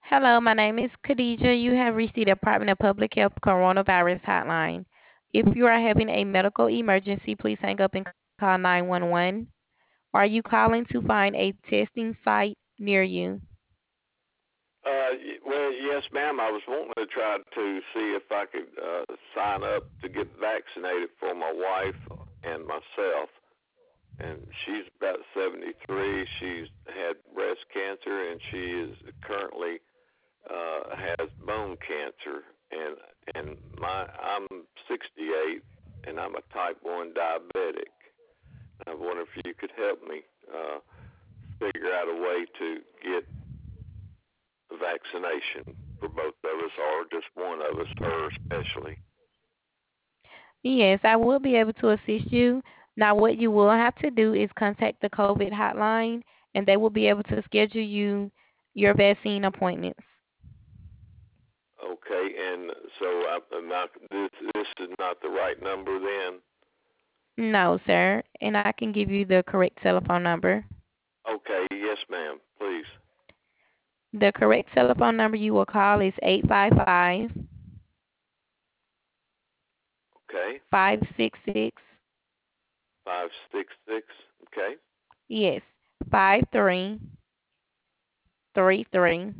Hello, my name is Khadija. You have reached the Department of Public Health Coronavirus Hotline. If you are having a medical emergency, please hang up and call 911. Are you calling to find a testing site near you? Well, yes, ma'am. I was wanting to try to see if I could sign up to get vaccinated for my wife and myself. And she's about 73. She's had breast cancer, and she is currently has bone cancer. I'm 68, and I'm a type 1 diabetic. I wonder if you could help me uh, figure out a way to get vaccination for both of us, or just one of us, her especially. Yes, I will be able to assist you. Now, what you will have to do is contact the COVID hotline, and they will be able to schedule you your vaccine appointments. Okay, and so I'm not, this is not the right number then. No, sir, and I can give you the correct telephone number. Okay, yes, ma'am. Please. The correct telephone number you will call is 855 Okay, 566. 566. Okay, Yes, 5333.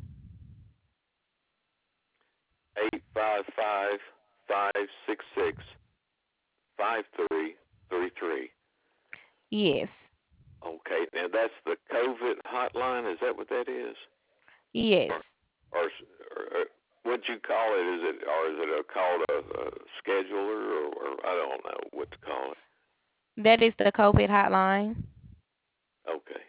855-566-5333. Yes, Okay, now that's the COVID hotline. Is that what that is? yes. Or or what'd you call it? Is it called a scheduler, or I don't know what to call it. That is the COVID hotline. Okay.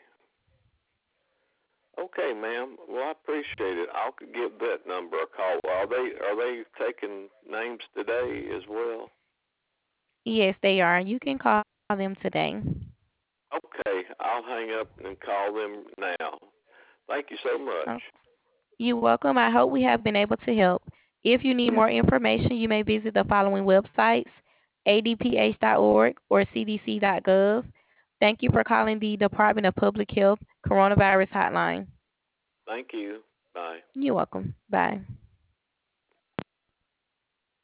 Okay, ma'am. Well, I appreciate it. I'll give that number a call. Are they taking names today as well? Yes, they are. You can call them today. Okay, I'll hang up and call them now. Thank you so much. Oh, you're welcome. I hope we have been able to help. If you need more information, you may visit the following websites: adph.org or cdc.gov. Thank you for calling the Department of Public Health Coronavirus Hotline. Thank you. Bye. You're welcome. Bye.